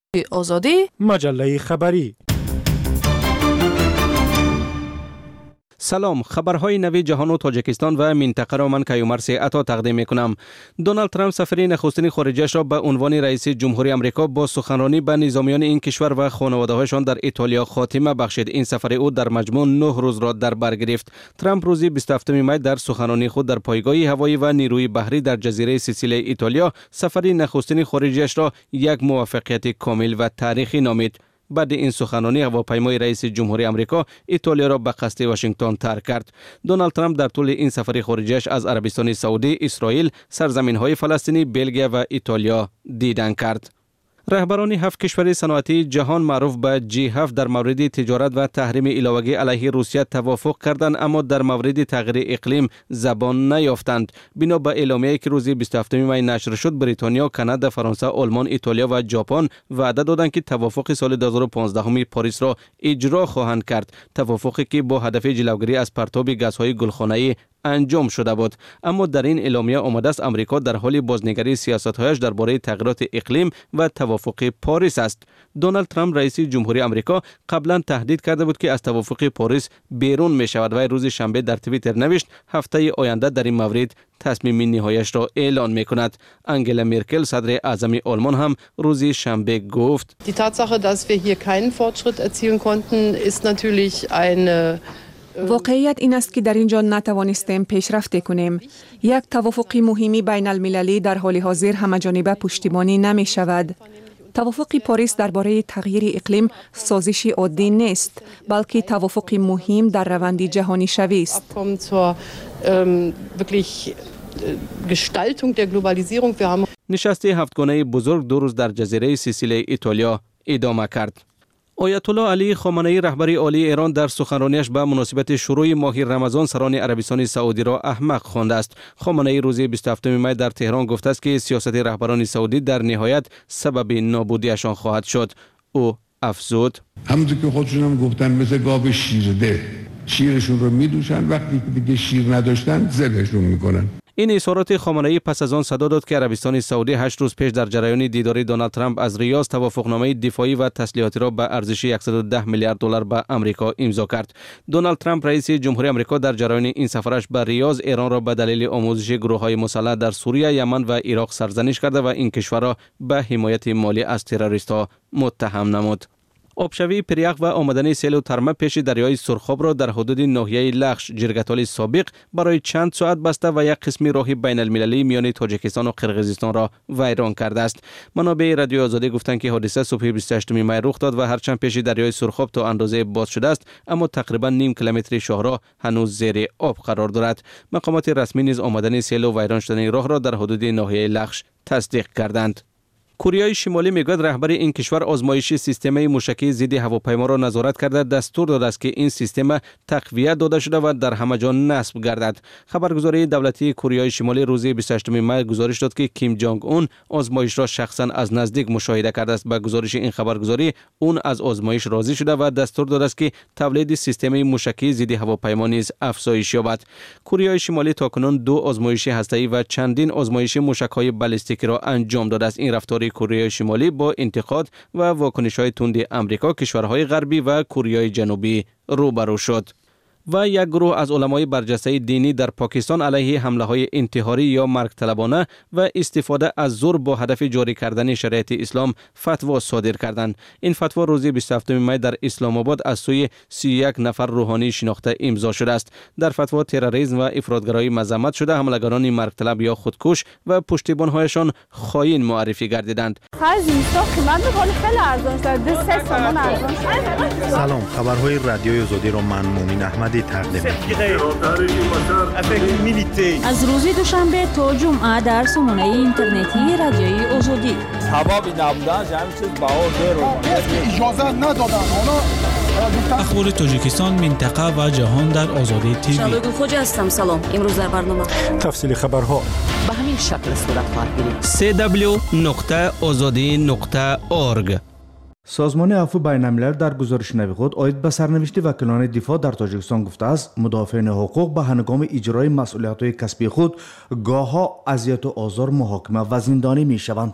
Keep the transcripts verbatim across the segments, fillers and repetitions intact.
آزادی مجله خبری. سلام، خبرهای نوی جهان و تاجیکستان و منطقه را من کیومرث عطا تقدیم میکنم. دونالد ترامپ سفری نخستین خارجیش را به عنوان رئیس جمهوری آمریکا با سخنرانی به نظامیان این کشور و خانواده‌هایشان در ایتالیا خاتمه بخشید. این سفر او در مجموع نه روز را در بر گرفت. ترامپ روز بیست و هفتم می در سخنرانی خود در پایگاه هوایی و نیروی بحری در جزیره سیسیل ایتالیا سفری نخستین خارجیش را یک موفقیت کامل و تاریخی نامید. بعد این سخنرانی هواپیمای رئیس جمهوری آمریکا ایتالیا را به قصد واشنگتن ترک کرد. دونالد ترامپ در طول این سفر خارجیش از عربستان سعودی، اسرائیل، سرزمین‌های فلسطینی، بلژیک و ایتالیا دیدن کرد. رهبران هفت کشور صنعتی جهان معروف به جی هفت در مورد تجارت و تحریم علاوگی علیه روسیه توافق کردند، اما در مورد تغییر اقلیم زبان نیافتند. بنا به اعلامیه‌ای که روز بیست و هفتم می نشر شد، بریتانیا، کانادا، فرانسه، آلمان، ایتالیا و ژاپن وعده دادند که توافق سال دو هزار و پانزده پاریس را اجرا خواهند کرد. توافقی که با هدف جلوگیری از پرتاب گازهای گلخانه‌ای انجام شده بود. اما در این اعلامیه آمده است آمریکا در حال بازنگری سیاست‌هایش درباره تغییرات اقلیم و توافق پاریس است. دونالد ترامپ رئیس جمهوری آمریکا قبلا تهدید کرده بود که از توافق پاریس بیرون می شود و روز شنبه در توییتر نوشت هفته آینده در این مورد تصمیم نهاییش را اعلان می کند. انگلا مرکل صدر اعظم آلمان هم روز شنبه گفت: Die Tatsache, dass wir hier keinen Fortschritt erzielen konnten, ist natürlich eine واقعیت این است که در اینجا نتوانستیم پیشرفت کنیم. یک توافق مهمی بین المللی در حال حاضر همه‌جانبه پشتیبانی نمی شود. توافق پاریس درباره تغییر اقلیم سازش عادی نیست، بلکه توافق مهم در روند جهانی شوی است. نشست هفتگانه بزرگ دو روز در جزیره سیسیل ایتالیا ادامه کرد. آیت الله علی خامنه‌ای رهبر عالی ایران در سخنرانیش به مناسبت شروع ماه رمضان سران عربستان سعودی را احمق خوانده است. خامنه‌ای روز بیست و هفتم می در تهران گفته است که سیاست رهبران سعودی در نهایت سبب نابودیشان خواهد شد. او افزود: همونطور که خودشون هم گفتن مثل گاو شیرده، شیرشون رو میدوشن، وقتی که دیگه شیر نداشتن ذبحشون میکنن. این اظهارات خامنه‌ای پس از آن صدا داد که عربستان سعودی هشت روز پیش در جریان دیدار دونالد ترامپ از ریاض توافقنامه دفاعی و تسلیحاتی را به ارزش صد و ده میلیارد دلار به آمریکا امضا کرد. دونالد ترامپ رئیس جمهوری آمریکا در جریان این سفرش به ریاض ایران را به دلیل آموزش گروه‌های مسلح در سوریه، یمن و عراق سرزنش کرده و این کشور را به حمایت مالی از تروریست‌ها متهم نمود. آبشوی پریاق و آمدن سیل و ترمه پیش دریای سرخاب را در حدود ناحیه لخش جرگتال سابق برای چند ساعت بسته و یک قسمی راه بین المللی میان تاجیکستان و قرقیزستان را ویران کرده است. منابع رادیو آزادی گفتند که حادثه صبح بیست و هشتم می رخ داد و هرچند پیش دریای سرخاب تا اندازه باز شده است، اما تقریبا نیم کیلومتر شاهراه هنوز زیر آب قرار دارد. مقامات رسمی نیز آمدن سیل و ویران شدن راه را در حدود ناحیه لخش تصدیق کردند. کره شمالی میگوید رهبر این کشور آزمایش سیستم موشکی ضد هواپیما را نظارت کرده دستور داده است که این سیستم تقویت داده شده و در همه جا نصب گردد. خبرگزاری دولتی کره شمالی روز بیست و هشتم می گزارش داد که کیم جانگ اون آزمایش را شخصا از نزدیک مشاهده کرده است. با گزارش این خبرگزاری اون از آزمایش راضی شده و دستور داده است که تولید سیستم موشکی ضد هواپیما نیز افزایش یابد. کره شمالی تاکنون دو آزمایش هسته‌ای و چندین آزمایش موشک‌های بالستیکی را انجام داده است. این رفتار کره شمالی با انتقاد و واکنش‌های تند آمریکا، کشورهای غربی و کره جنوبی روبرو شد. و یک گروه از علمای برجسته دینی در پاکستان علیه حمله‌های انتحاری یا مرگ طلبانه و استفاده از زور با هدف جاری کردن شریعت اسلام فتوا صادر کردند. این فتوا روز بیست و هفتم می در اسلام آباد از سوی سی و یک نفر روحانی شناخته امضا شده است. در فتوا تروریسم و افراطگرایی مذمت شده، حملگران مرگ طلب یا خودکش و پشتیبان‌هایشان خائن معرفی گردیدند. سلام، خبرهای رادیوی آزادی را من مومن احمدی تقدیم از روز دوشنبه تا جمعه در سامانه اینترنتی رادیوی آزادی. اخبار تاجیکستان، منطقه و جهان در آزادی تیوی. شبکه خوج هستم. سلام. امروز در برنامه تفصیل خبرها به همین شکل صورت خواهد گرفت. سی دبلیو نقطه آزادی نقطه اورگ. سازمان عفو بین الملل در گزارش نوی خود آید به سرنوشت وکیلان دفاع در تاجیکستان گفته است مدافعین حقوق به هنگام اجرای مسئولیت‌های کسبی خود گاه‌ها اذیت و آزار، محاکمه و زندانی می‌شوند.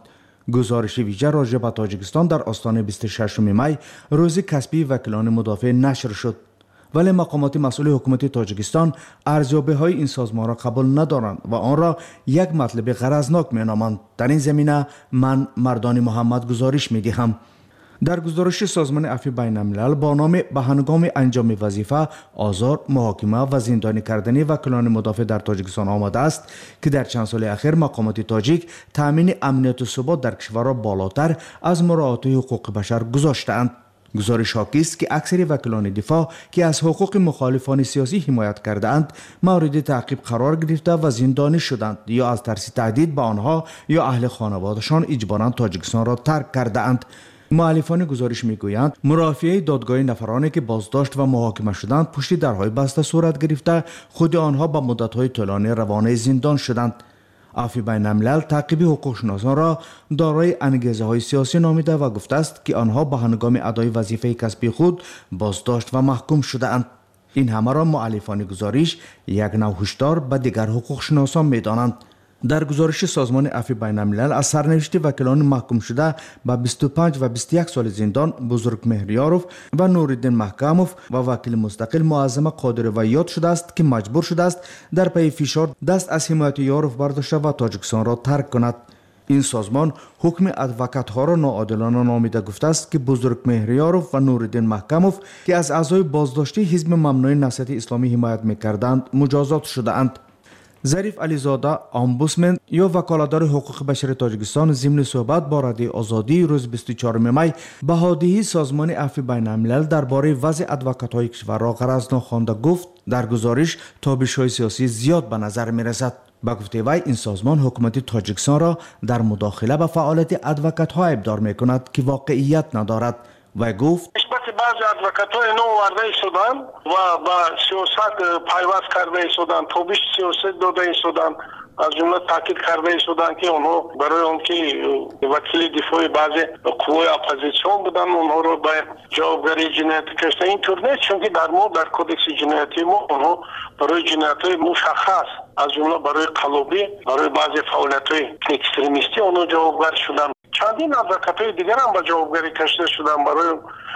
گزارش ویژه راجع به تاجیکستان در آستانه بیست و ششم می روز کسبی وکیلان مدافع نشر شد، ولی مقامات مسئول حکومت تاجیکستان ارزیابی‌های این سازمان را قبول ندارند و آن را یک مطلب غرضناک می‌نامند. در این زمینه من مردان محمد گزارش می‌دهم. در گزارش سازمان عفو بین الملل با نام به هنگام انجام وظیفه آزار، محاکمه و زندانی کردن وکیلان مدافع در تاجیکستان آمده است که در چند سال اخیر مقامات تاجیک تامین امنیت و ثبات در کشور را بالاتر از مراعات حقوق بشر گذاشته‌اند. گزارش حاکی است که اکثر وکیلان دفاع که از حقوق مخالفان سیاسی حمایت کرده‌اند مورد تعقیب قرار گرفته و زندانی شدند یا از ترس تهدید به آنها یا اهل خانوادهشان اجباراً تاجیکستان را ترک کرده‌اند. مؤلفان گزارش میگویند مرافعه دادگاه نفرانی که بازداشت و محاکمه شدند پشت درهای بسته صورت گرفته خود آنها به مدت‌های طولانی روانه زندان شدند. عفو بین الملل تعقیب حقوق شناسان را دارای انگیزه‌های سیاسی نامیده و گفته است که آنها به هنگام ادای وظیفه کسبی خود بازداشت و محکوم شده‌اند. این همه را مؤلفان گزارش یک نوع هشدار به دیگر حقوق شناسان می‌دانند. در گزارش سازمان عفو بین الملل از سرنوشت وکیلان محکوم شده به بیست و پنج و بیست و یک سال زندان بزرگ مهریاروف و نورالدین محکموف و وکیل مستقل معظم قادری و یاد شده است که مجبور شده است در پی فشار دست از حمایت یاروف برداشته و تاجیکستان را ترک کند. این سازمان حکم ادوکات ها را ناعادلانه نامیده گفته است که بزرگ مهریاروف و نورالدین محکموف که از اعضای بازداشتی حزب ممنوع نهضت اسلامی حمایت می‌کردند مجازات شده‌اند. ظریف علیزاده امبودسمن یا وکالتدار حقوق بشر تاجیکستان ضمن صحبت با رادیو آزادی روز بیست و چهارم می بهادهی سازمان عفو بین الملل درباره وضع ادوکات‌های کشور را غرضناک خوانده گفت در گزارش تابش‌های سیاسی زیاد به نظر می‌رسد. با گفته وی این سازمان حکومت تاجیکستان را در مداخله به فعالیت ادوکات‌ها ابدار می‌کند که واقعیت ندارد. و گفت بعضی ادوکات‌های نو وارد شدند و با سیاست پیوست کرده شدند، توبیش سیاست داده شدند، از جمله تاکید کرده شدند که اونها برای اون که وکیل دفاع بعضی قوای اپوزیسیون بودن اونها رو به جوابگری جنایتی کشیدن. اینطور نیست، چون که در ما در کدکس جنایتی ما اونها برای جنایت‌های مشخص از جمله برای قلابی، برای بعضی فعالیت‌های اکستریمیستی اونها جوابگر شدند. چندین ادوکات‌های دیگر هم به جوابگری کشیده شدن برای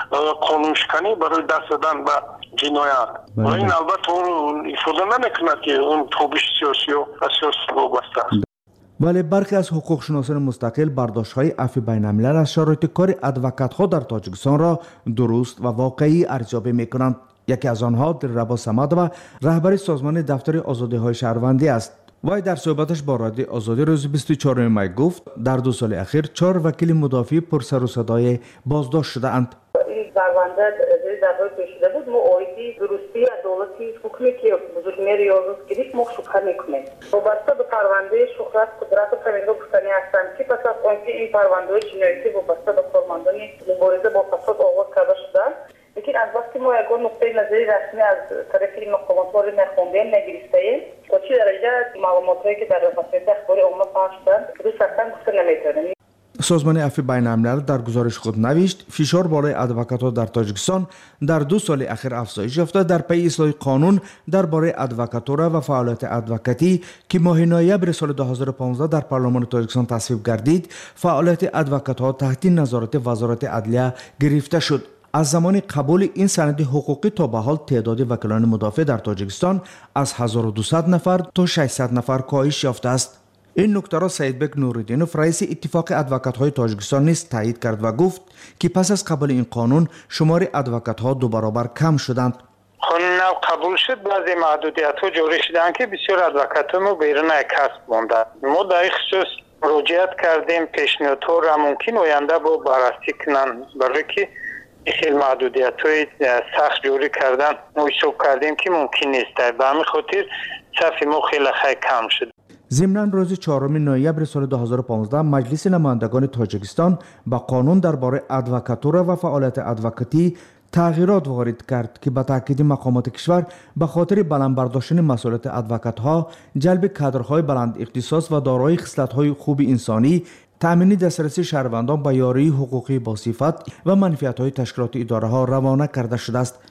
قانونشکنی، برای دست دادن به جنایت. و این البته اون افاده نمی‌کند که اون توبیش سیاسی و سیاسی وابسته است. ولی برخی از حقوق شناسان مستقل برداشت‌های عفو بین الملل از شرایط کار ادوکات‌ها در تاجیکستان را درست و واقعی ارزیابی می‌کنند. یکی از آنها دلربا صمدوف رهبر سازمان دفتر آزادی‌های شهروندی است. وی در صحبتش با رادیو آزادی روز بیست و چهارم می گفت در دو سال اخیر چهار وکیل مدافع پر سر و صدای بازداشت شده اند. این پرونده دعوای کشیده بود، ما اویدی درستی عدالتی حکمی که بزرگ مهریاروف گرفت ما شبهه میکنیم. وابسته به پرونده شهرت قدرت فرنگا گفتنی هستم که پس از آنکه این پرونده جنایتی وابسته به کارمندان مبارزه با فساد آغاز کرده شده، لیکن از وقتی ما یگان نقطه نظری رسمی از طرف این مقامات وارد نخوندیم نگرفتیم تا چه درجه معلوماتی که در وسایل اخباری عمومی پخش شدن درست اصلا گفته نمیتونیم. سازمان عفو بین الملل در گزارش خود نوشت فشار بالای ادوکات‌ها در تاجیکستان در دو سال اخیر افزایش یافته در پی اصلاح قانون درباره ادوکاتورا و فعالیت ادوکاتی که ماه نوامبر سال دو هزار و پانزده در پارلمان تاجیکستان تصویب گردید. فعالیت ادوکات‌ها تحت نظارت وزارت عدلیه گرفته شد. از زمان قبول این سند حقوقی تا به حال تعداد وکیلان مدافع در تاجیکستان از هزار و دویست نفر تا ششصد نفر کاهش یافته است. این نکته را سعیدبک نورالدینوف رئیس اتفاق ادوکات‌های تاجیکستان نیز تایید کرد و گفت که پس از قبول این قانون شمار ادوکات‌ها دو برابر کم شدند. قانون نو قبول شد، بعضی محدودیت‌ها جاری شدند که بسیار ادوکات‌ها بیرون کسب ماندند. ما در این خصوص مراجعت کردیم، پیشنهادها را ممکن آینده با بررسی کنند، برای که خیلی محدودیت‌های سخت جوری کردن ما حساب کردیم که ممکن نیست. به همین خاطر صف ما خیلی خیلی کم شد. ضمناً روز چهارم نوامبر سال دو هزار و پانزده مجلس نمایندگان تاجیکستان با قانون درباره ادوکاتورا و فعالیت ادوکاتی تغییرات وارد کرد که به تاکید مقامات کشور به خاطر بلند برداشتن مسئولیت ادوکات‌ها، جلب کادرهای بلند اختصاص و دارای خصلت‌های خوب انسانی، تأمین دسترسی شهروندان به یاری حقوقی با صفت و منفعت‌های تشکیلات اداره‌ها روانه کرده شده است.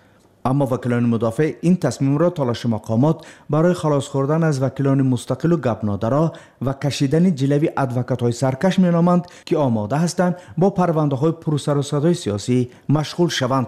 اما وکیلان مدافع این تصمیم را تلاش مقامات برای خلاص خوردن از وکیلان مستقل و گپنادرا و کشیدن جلوی ادوکات های سرکش می نامند که آماده هستند با پرونده های پرسر و صدای سیاسی مشغول شوند.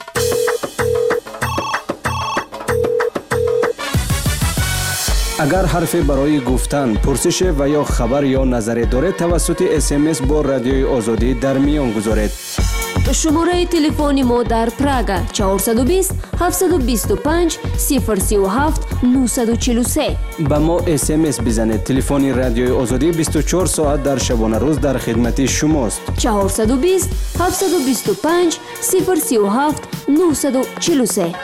اگر حرفی برای گفتن، پرسش و یا خبر یا نظری دارید توسط اس ام اس با رادیوی آزادی در میان گذارید. شماره تلفن ما در پراگ چهارصد و بیست هفتصد و بیست و پنج صفر سه و هفت نهصد و چهل و سه. با ما اس ام اس بزنید. تلفن رادیوی آزادی بیست و چهار ساعت در شبانه روز در خدمت شماست. چهارصد و بیست هفتصد و بیست و پنج صفر سه و هفت نهصد و چهل و سه.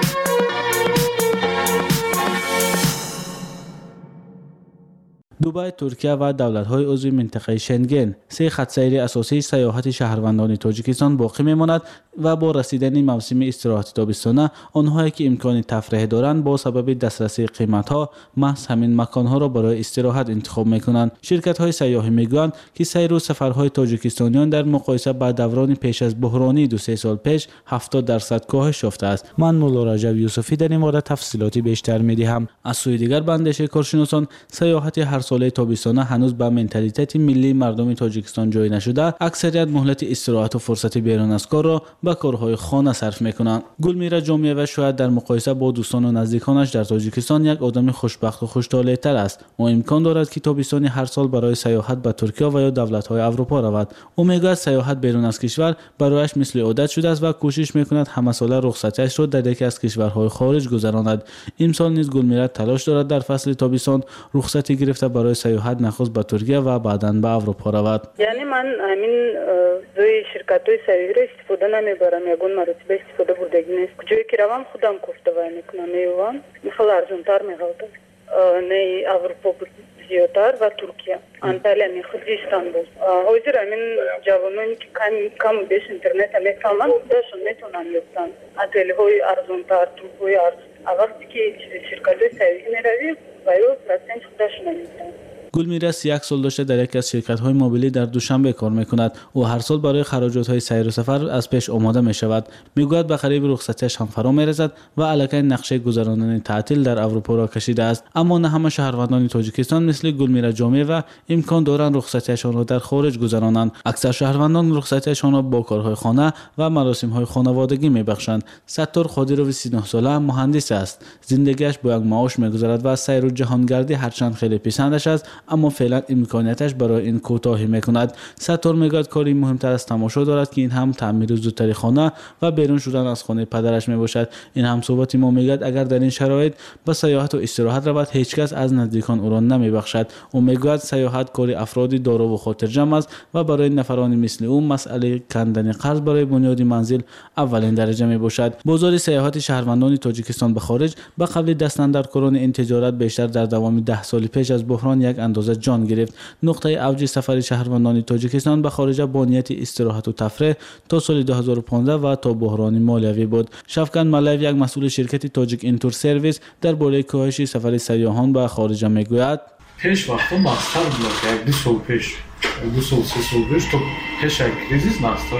دوبای، ترکیه و دولت‌های عضو منطقه شنگن سه خط سیر اساسی سیاحت شهروندان تاجیکستان باقی می‌ماند و با رسیدن موسم استراحت تابستانه آنهایی که امکان تفریح دارند با سبب دسترسی قیمت‌ها محض همین مکان‌ها را برای استراحت انتخاب می‌کنند. شرکت‌های سیاحی می‌گویند که سیر و سفرهای تاجیکستانیان در مقایسه با دوران پیش از بحرانی دو سه سال پیش هفتاد درصد کاهش یافته است. من مولا رجب یوسفی در این مورد تفصیلاتی بیشتر می‌دهم. از سوی دیگر به اندیشه کارشناسان سیاحت هر ساله تابستانه هنوز به منتالیته ملی مردم تاجیکستان جای نشده. اکثریت مهلت استراحت و فرصت بیرون از کار را به کارهای خانه صرف میکنند. گلمیرا جامعه و شاید در مقایسه با دوستان و نزدیکانش در تاجیکستان یک آدم خوشبخت و خوش‌طالع‌تر است. او امکان دارد که تابستان هر سال برای سیاحت به ترکیه و یا دولت‌های اروپا رود. او میگوید سیاحت بیرون از کشور برایش مثل عادت شده است و کوشش میکند همه ساله رخصتیش را در یکی از کشورهای خارج گذراند. امسال نیز گلمیرا تلاش دارد در فصل تابستان رخصتی گرفته برای سیاحت نخست به ترکیه و بعداً به اروپا رود. یعنی من همین روی شرکت‌های سیاحی را استفاده نمیبرم، یگان مرتبه استفاده بردگی نیست. کجایی که روم خودم کوفته وای میکنم، میوام میخواد ارزانتر میگوده. نه اروپا زیادتر و ترکیه، انتالیا میخواد استانبول. حاضر همین جوانانی که کم کم بیش اینترنت میفهمن خودشون میتونن یافتن. اتل‌های ارزانتر، تورهای ارزان. وقتی که شرکت‌های سیاحی میروی باید پرسنج خودشون میگیرن. گلمیرا یک سال داشته در یک از شرکت‌های موبیلی در دوشنبه کار می‌کند. او هر سال برای خراجات‌های سیر و سفر از پیش آماده می‌شود. می‌گوید به قریب رخصتیش هم فرا می‌رسد و الکی نقشه گذراندن تعطیل در اروپا را کشیده است. اما نه همه شهروندان تاجیکستان مثل گلمیرا جامعه و امکان دارند رخصتیشان را در خارج گذرانند. اکثر شهروندان رخصتیشان را با کارهای خانه و مراسم‌های خانوادگی می‌بخشند. ستار قادروی سی و نه ساله مهندس است. زندگیش با یک معاش می‌گذرد و سیر و جهانگردی هرچند خیلی پسندش است، اما فعلا امکانیتش برای این کوتاهی میکند. ستار میگوید کاری مهمتر از تماشا دارد که این هم تعمیر زودتری خانه و بیرون شدن از خانه پدرش میباشد. این هم صحبت ما میگوید اگر در این شرایط به سیاحت و استراحت رود هیچ کس از نزدیکان او را نمیبخشد. او میگوید سیاحت کاری افرادی دارا و خاطرجمع است و برای نفرانی مثل او مسئله کندن قرض برای بنیاد منزل اولین درجه میباشد. بازار سیاحت شهروندان تاجیکستان به خارج به قبل دست اندرکاران این تجارت بیشتر در دوام ده سال پیش از بحران یک اندازه جان گرفت. نقطه اوج سفر شهروندان تاجیکستان به خارج با نیت استراحت و تفریح تا سال دو هزار و پانزده و تا بحران مالیوی بود. شفقت ملایو یک مسئول شرکت تاجیک اینتور سرویس درباره کاهش سفر سیاحان به خارج میگوید: پیش وقتا مستر بود که یک دو سال پیش دو سال سه سال پیش تو پیش یک کریزیس مستر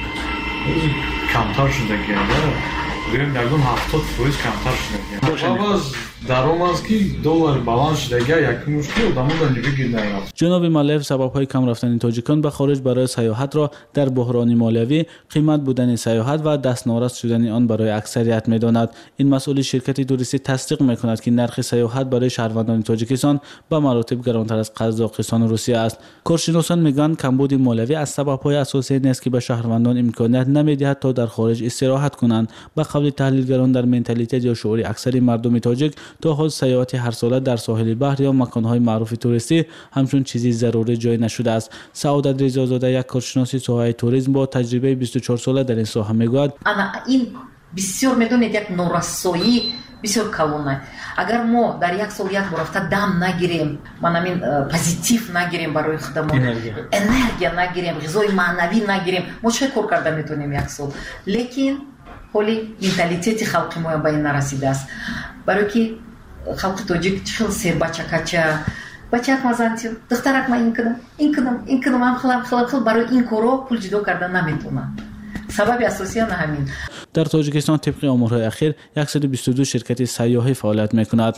بود کمتر شده گرده گریم یکدون هفتاد فرویز کمتر شده گرده باز درام است که دلار بالانس شده یک مشکل دامون دیگه گیر نرفت. جناب ملایو سبب‌های کم رفتن تاجیکان به خارج برای سیاحت را در بحران مالیوی، قیمت بودن سیاحت و دستنارس شدن آن برای اکثریت می‌داند. این مسئول شرکت توریستی تصدیق می‌کند که نرخ سیاحت برای شهروندان تاجیکستان به مراتب گرانتر از قزاقستان و روسیه است. کارشناسان میگویند کمبود مالیوی از سبب‌های اساسی نیست که به شهروندان امکانیت نمی‌دهد تا در خارج استراحت کنند. به قول تحلیلگران در منتالیته یا شعور اکثر مردم تاجیک تا حال سیاحت هر ساله در ساحل بحر یا مکان‌های معروف توریستی همچون چیزی ضروری جای نشده است. سعادت رضازاده یک کارشناس ساحه توریسم با تجربه بیست و چهار ساله در این ساحه میگوید: انا این بسیار میدونید یک نورسایی بسیار کلونه. اگر ما در یک سال یک بار رفته دم نگیریم، من همین پوزیتیو نگیریم برای خودمون، انرژی نگیریم، غذای معنوی نگیریم، ما چه کار کرده میتونیم یک سال؟ لیکن حالی منتالیته خلق ما به این نرسیده است. برای که خلق تاجیک چخل سیر بچه کچه بچه اک مزانتیو دخترک ما این کنم این کنم این کنم هم خلق خلق خلق برای این کارو پول جدا کرده نمیتونم. سبب اساسی هم همین. در تاجیکستان طبق آمارهای اخیر صد و بیست و دو شرکت سیاحی فعالیت میکند.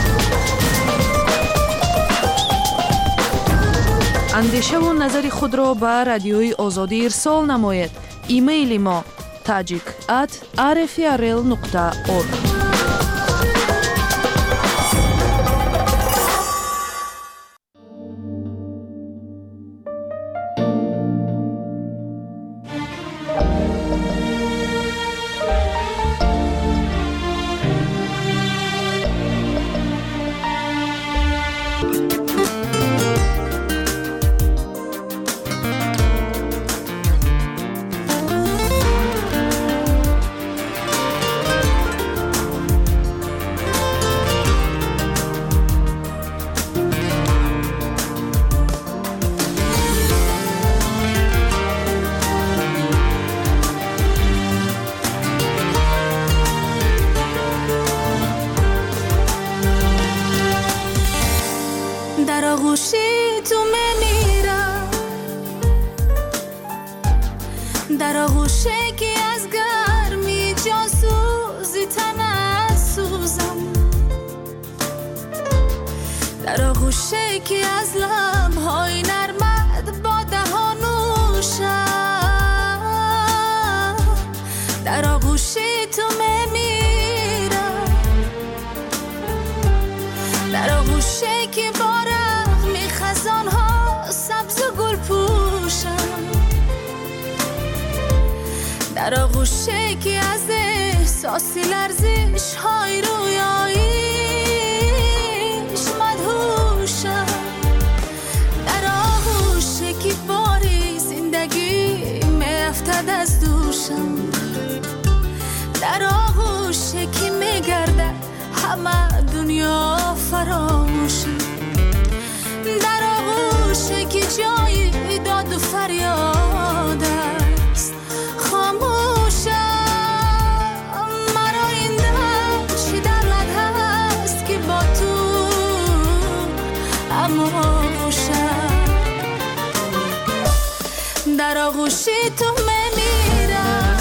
اندیشه و نظر خود را به رادیوی آزادی ارسال نمایید. ایمیل ما tajik at r f r l nokta org. در آغوشه که از احساسی لرزش های رویاییش مدهوشم، در آغوشه که باری زندگی میافتد از دوشم، در آغوشه که میگردد همه دنیا فراموشم، در آغوشه که جای داد و فریاد است خاموشم. مرا این در چی دردت هست که با تو اما آغوشم، در آغوشی تو میمیرم.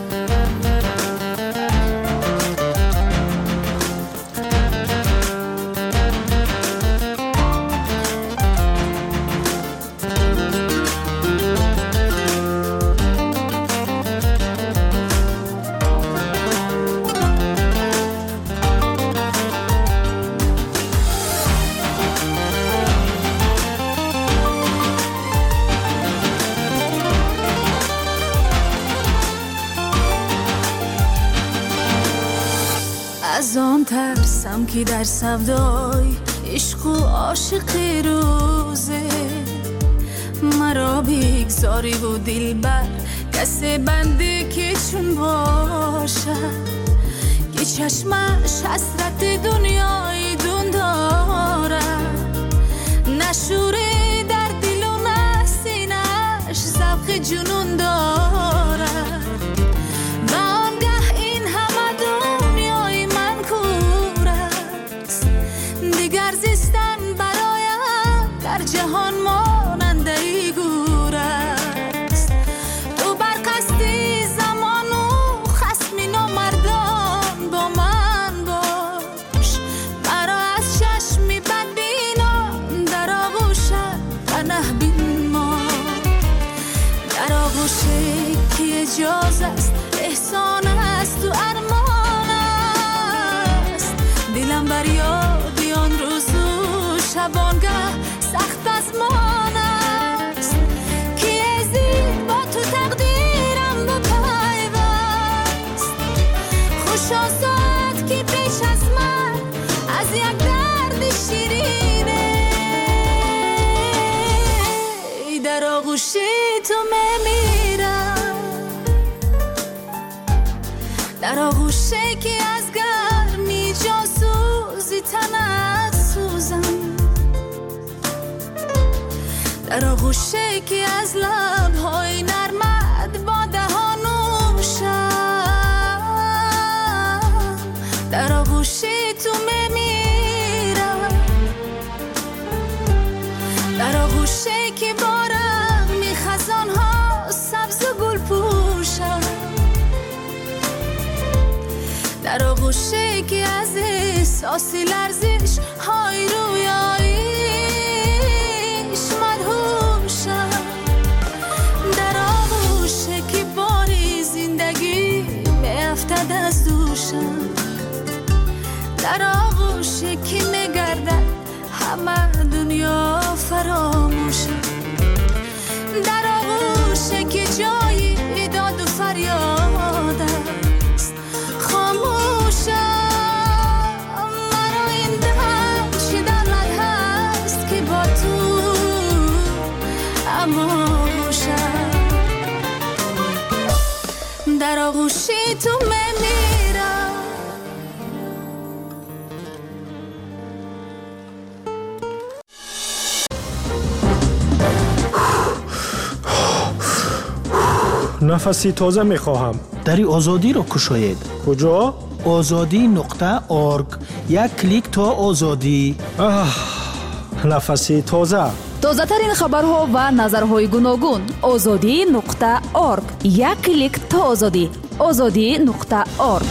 از آن ترسم که در سودای عشق و عاشقی روزه مرا بگذاری و دل بر کسی بنده که چون باشد که چشمش حسرت دنیای دون دارد، نشوره در دل و نسینش ذوق جنون دارد. دیگر زیستن برایم در جهان ماننده ای گور است، تو بر قصد زمان و خصمی نامردان با من باش، مرا از چشمی بدبینان در آغوشت پناه بین ما، در آغوشی که اجاز است احسان است و ارمان است، دلم بر یاد آن روز و شبانگه سخت ازمان است که ازید با تو تقدیرم بپیوست، خوش آزاد که پیش از من از یک درد شیرینه، در آغوشی تو میمیرم، در آغوشی که از گرمی جاسوزی تنت سوزم، در آغوشی که از لبهای نرمت با دهانوشم، در آغوشی تو میمیرم، در آغوشی که بارم می خزانها سبز و گل پوشم، در آغوشه که از احساسی لرزش های رویاییش مدهوشم، در آغوشه که باری زندگی میافتد از دوشم، در آغوشه که میگردد همه دنیا فراموشم، در آغوشه که جایی داد و فریاد است خاموشم. مرا این دل چه دلت هست که با تو اموشم، در آغوشی تو میمیرم. نفسی تازه میخواهم. دری آزادی را کشاید. کجا؟ آزادی نقطه ارگ. یک کلیک تا آزادی. آه، نفسی تازه. تازه ترین خبرها و نظرهای گوناگون. آزادی نقطه ارگ. یک کلیک تا آزادی. آزادی نقطه ارگ.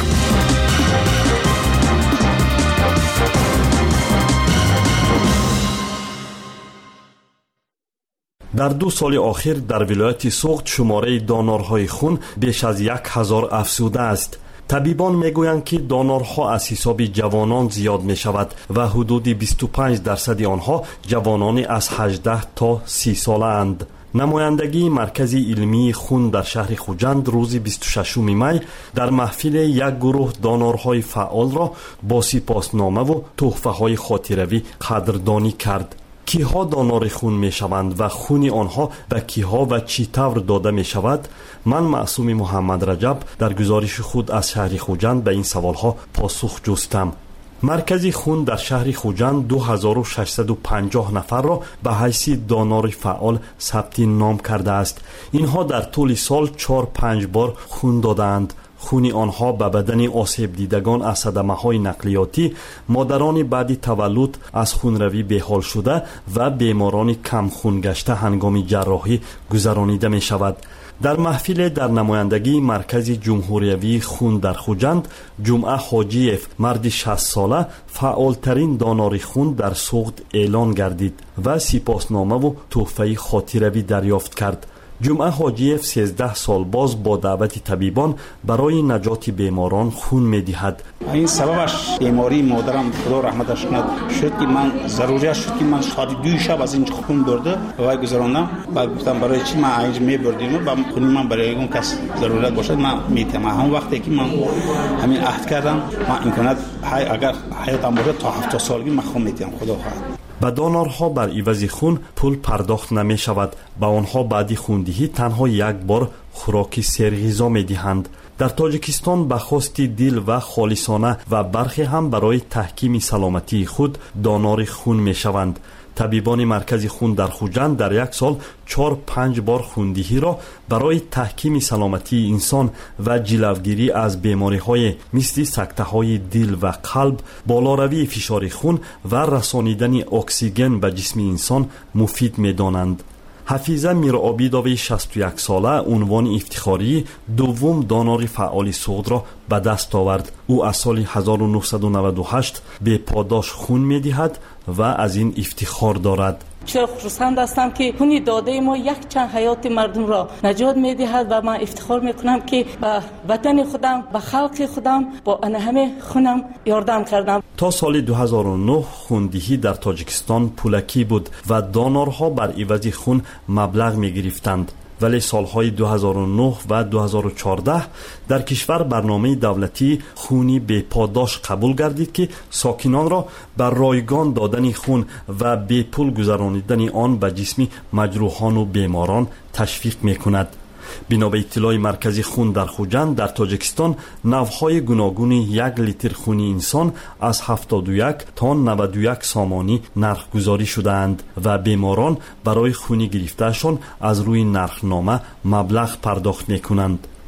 در دو سال آخر در ولایت سوخت شماره دانارهای خون بیش از یک هزار افزوده است. طبیبان میگویند که دانارها از حساب جوانان زیاد می شود و حدود بیست و پنج درصد آنها جوانان از هجده تا سی ساله اند. نمایندگی مرکز علمی خون در شهر خوجند روز بیست و ششم می در محفل یک گروه دانارهای فعال را با سپاسنامه و تحفه های خاطروی قدردانی کرد. کیها دانار خون می شوند و خون آنها به کیها و چی طور داده می شود؟ من معصوم محمد رجب در گزارش خود از شهر خوجند به این سوال ها پاسخ جستم. مرکز خون در شهر خوجند دو هزار و ششصد و پنجاه نفر را به حیث دانار فعال ثبت نام کرده است. اینها در طول سال چهار پنج بار خون دادند. خون آنها به بدن آسیب دیدگان از صدمه های نقلیاتی، مادران بعد تولد از خونروی بحال شده و بیماران کم خون گشته هنگام جراحی گذرانیده می شود. در محفل در نمایندگی مرکز جمهوریوی خون در خوجند، جمعه حاجیف مرد شصت ساله فعالترین دانار خون در سوخت اعلان گردید و سپاسنامه و تحفه خاطروی دریافت کرد. جمعه حاجیف سیزده سال باز با دعوت طبیبان برای نجات بیماران خون می دهد. این سببش بیماری مادرم خدا رحمتش کند شد که من ضروریت شد که من شادی دوی شب از اینجا خون برده و گذراندم. بعد گفتم برای چی من اینجا می بردیم و خون من برای اون کس ضرورت باشد من میتم. همون وقتی که من همین عهد کردم من امکانات اگر حیاتم باشه تا هفتاد سالگی من خون میتم. خدا خواهد. به دانارها بر عوض خون پول پرداخت نمی شود. به آنها بعد خوندهی تنها یک بار خوراک سرغذا می دهند. در تاجیکستان به خواست دل و خالصانه و برخی هم برای تحکیم سلامتی خود دانار خون می شوند. طبیبان مرکز خون در خوجند در یک سال چهار پنج بار خوندهی را برای تحکیم سلامتی انسان و جلوگیری از بیماری های مثل سکته های دل و قلب، بالاروی فشار خون و رسانیدن اکسیژن به جسم انسان مفید می دانند. حفیظه میرآبیدوی شصت و یک ساله عنوان افتخاری دوم دانار فعال سوخت را به دست آورد. او از سال هزار و نهصد و نود و هشت به پاداش خون می دهد و از این افتخار دارد. چرا خرسند هستم که خون داده ما یک چند حیات مردم را نجات می دهد و من افتخار می کنم که به وطن خودم، به خلق خودم با ان همه خونم یاردم کردم. تا سال دو هزار و نه خوندهی در تاجیکستان پولکی بود و دانارها بر عوض خون مبلغ می گرفتند. ولی سالهای دو هزار و نه و دو هزار و چهارده در کشور برنامه دولتی خونی به پاداش قبول گردید که ساکنان را بر رایگان دادن خون و به پول گذرانیدن آن به جسم مجروحان و بیماران تشویق می کند. بنا به اطلاع مرکز خون در خوجند در تاجیکستان نوهای گوناگون یک لیتر خون انسان از هفتاد و یک تا نود و یک سامانی نرخ گذاری شدند و بیماران برای خونی گرفتهشان از روی نرخنامه مبلغ پرداخت می کنند.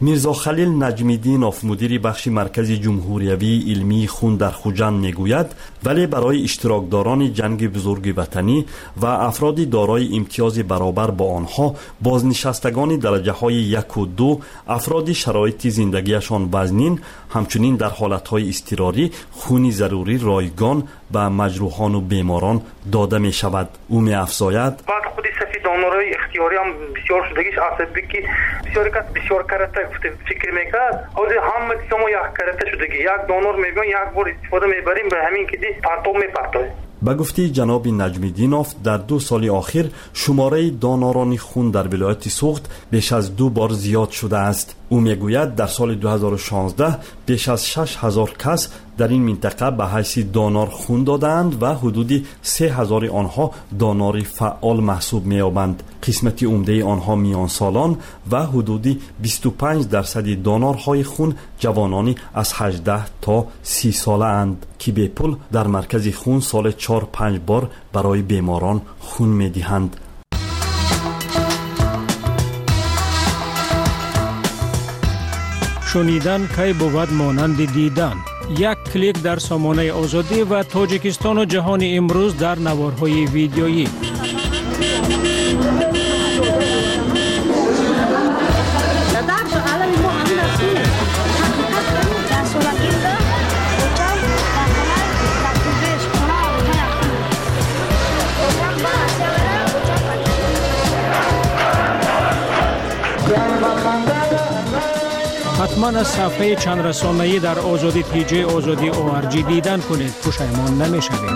میرزا خلیل نجمیدینوف مدیر بخش مرکز جمهوریوی علمی خون در خوجند میگوید ولی برای اشتراکداران جنگ بزرگ وطنی و افراد دارای امتیاز برابر با آنها، بازنشستگان درجه های یک و دو، افراد شرایط زندگیشان وزنین، همچنین در حالتهای اضطراری خون ضروری رایگان به مجروحان و بیماران داده می شود. او می افزاید دانورای اختیاری هم بسیار شدگیش عصبی که بسیار کس بسیار کرده فکر میکرد از همه شما یک کرده شدگی یک دانور میبین یک بار استفاده میبریم به همین که دی پرتاب میپرتایم. به گفته جناب نجمیدینوف در دو سال اخیر شماره داناران خون در ولایت سوخت بیش از دو بار زیاد شده است. او میگوید در سال دو هزار و شانزده بیش از شش هزار کس در این منطقه به حیث دانار خون دادند و حدود سه هزار آنها داناری فعال محسوب می‌یابند. قسمت عمده آنها میان سالان و حدود بیست و پنج درصد دانارهای خون جوانانی از هجده تا سی ساله اند که به پول در مرکز خون سال چهار پنج بار برای بیماران خون می‌دهند. شنیدن کی بود مانند دیدن. یک کلیک در سامانه آزادی و تاجیکستان و جهان امروز در نوارهای ویدیویی. حتما از صفحه چند رسانه‌ای در آزادی تی جی آزادی او آر جی دیدن کنید. پشیمان نمی‌شوید.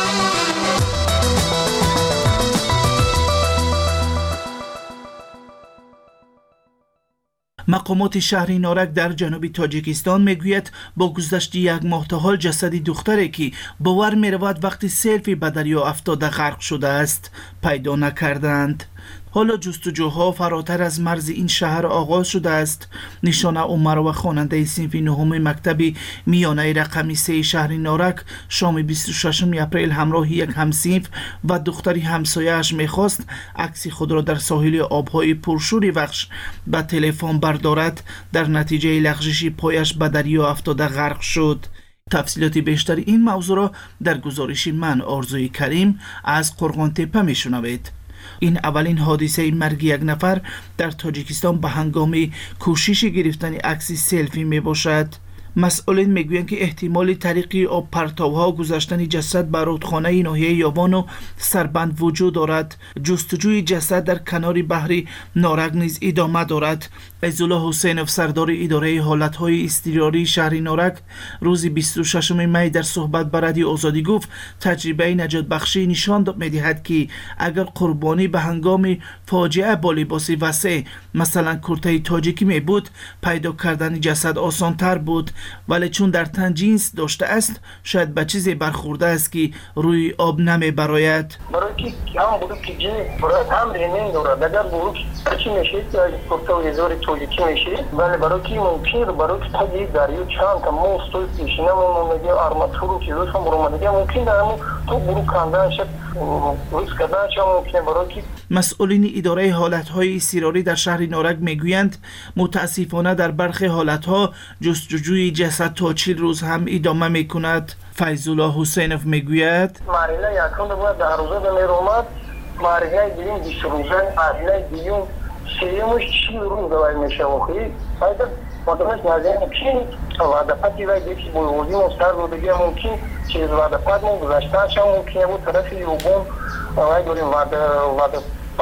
مقامات شهر نارک در جنوب تاجیکستان میگوید با گذشت یک ماه تا حال جسد دختری که باور می‌رود وقتی سلفی به دریا افتاده غرق شده است پیدا نکردند. حالا جستجوها فراتر از مرز این شهر آغاز شده است. نشانه عمر و خواننده صنف نهم مکتب میانه رقمی سه شهر نارک شام بیست و ششم اپریل همراه یک همصنف و دختری همسایه‌اش میخواست عکس خود را در ساحل آبهای پرشور وخش به تلفن بردارد. در نتیجه لغزش پایش به دریا افتاده غرق شد. تفصیلات بیشتر این موضوع را در گزارش من آرزوی کریم از قرغان تپه میشنوید. این اولین حادثه مرگ یک نفر در تاجیکستان به هنگام کوشش گرفتن عکس سلفی می باشد. مسئولین میگویند که احتمال طریقی آب پرتوها گذاشتن جسد بر رودخانه ناحیه یاوان و سربند وجود دارد. جستجوی جسد در کنار بحر نارک نیز ادامه دارد. عزالله حسینوف سردار اداره حالتهای اضطراری شهر نارک روز بیست و ششم می در صحبت با رادیو آزادی گفت تجربه نجات بخشی نشان می‌دهد که اگر قربانی به هنگام فاجعه با لباس واسع مثلا کرته تاجیکی می بود پیدا کردن جسد آسان تر بود، ولی چون در تن جنس داشته است شاید به چیزی برخورده است که روی آب نمی براید. برای که هم بودو که جنس برای هم رینین دارد اگر بودو که چی میشه کرته و هزار تاجیکی میشه، ولی برای که ممکن برای که تاجی دریو چند تا موستوی پیشینه ممکنه آرماتور چیزاش هم برو مدگه ممکن دارم تو برو کندن شد روز کردن شد ممکنه برای که مسئولین اداره حالتهای اضطراری در شهر نارک میگویند متاسفانه در برخی حالتها جستجوی جسد تا چهل روز هم ادامه میکند. فیض‌الله حسینوف میگوید مریله یکون بود در روزه به میرومد مریله دیگه بیست روزه مریله دیگه سیمش چی روز دوای میشه وخی فایده مدرس نازه ممکن وعده پتی وای دیگه بولوزی مستر رو دیگه ممکن چیز وعده پت مون گذاشته شما ممکنه بود طرف یوبون وای داریم وعده وعده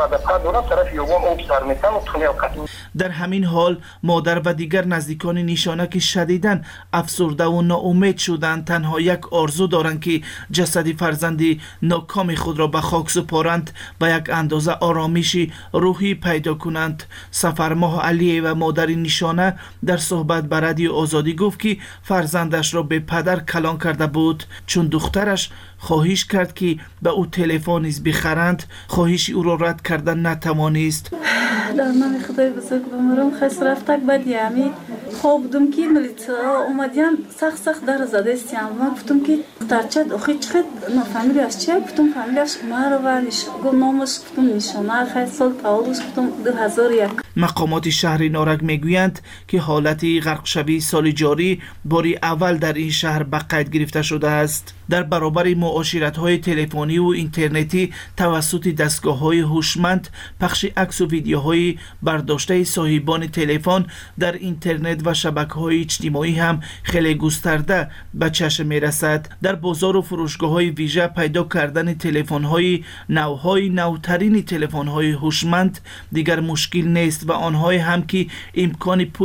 در همین حال مادر و دیگر نزدیکان نشانک شدیداً افسرده و ناامید شدند. تنها یک آرزو دارند که جسد فرزند ناکام خود را به خاک سپارند و یک اندازه آرامش روحی پیدا کنند. سفرماه علی و مادر نشانه در صحبت با رادیو آزادی گفت که فرزندش را به پدر کلان کرده بود چون دخترش خواهش کرد که به او تلفن نیز بخرند. خواهش او را رد کردن نتوانست. در نام خدای بزرگ بمیرم خیلی رفتک بدی امی خواب بودم که ملیتا اومدیان سخت سخت در زده استیم. ما گفتم که دخترچه اخی چقدر فامیلیاش چیه؟ گفتم فامیلیاش عمر و گفت نامش گفتم نشانه خیلی سال تولدش گفتم دو هزار و یک. مقامات شهر نارک میگویند که حالت غرقشوی سال جاری باری اول در این شهر به قید گرفته شده است. در برابر معاشرت‌های تلفنی و اینترنتی توسط دستگاه‌های هوشمند، پخش عکس و ویدیوهای برداشته صاحبان تلفن در اینترنت و شبکه‌های اجتماعی هم خیلی گسترده به چشم می‌رسد. در بازار و فروشگاه‌های ویژه پیدا کردن تلفن‌های نوهای نوترین تلفن‌های هوشمند دیگر مشکل نیست و آنها هم که امکان